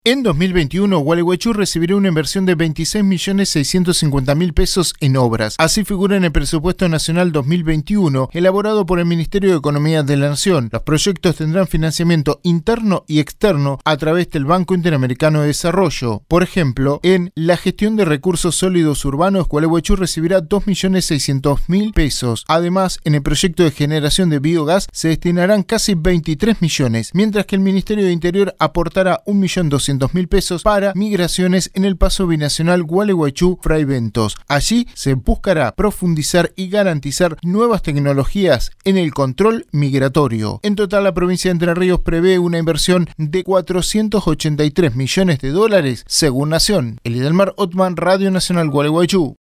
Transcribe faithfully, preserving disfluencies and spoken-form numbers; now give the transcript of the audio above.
En dos mil veintiuno, Gualeguaychú recibirá una inversión de veintiséis millones seiscientos cincuenta mil pesos en obras. Así figura en el Presupuesto Nacional dos mil veintiuno, elaborado por el Ministerio de Economía de la Nación. Los proyectos tendrán financiamiento interno y externo a través del Banco Interamericano de Desarrollo. Por ejemplo, en la gestión de recursos sólidos urbanos, Gualeguaychú recibirá dos millones seiscientos mil pesos. Además, en el proyecto de generación de biogás se destinarán casi veintitrés millones, mientras que el Ministerio de Interior aportará un millón doscientos mil pesos para migraciones en el paso binacional Gualeguaychú-Fray Bentos. Allí se buscará profundizar y garantizar nuevas tecnologías en el control migratorio. En total, la provincia de Entre Ríos prevé una inversión de cuatrocientos ochenta y tres millones de dólares, según Nación. Elida del Mar Otman, Radio Nacional Gualeguaychú.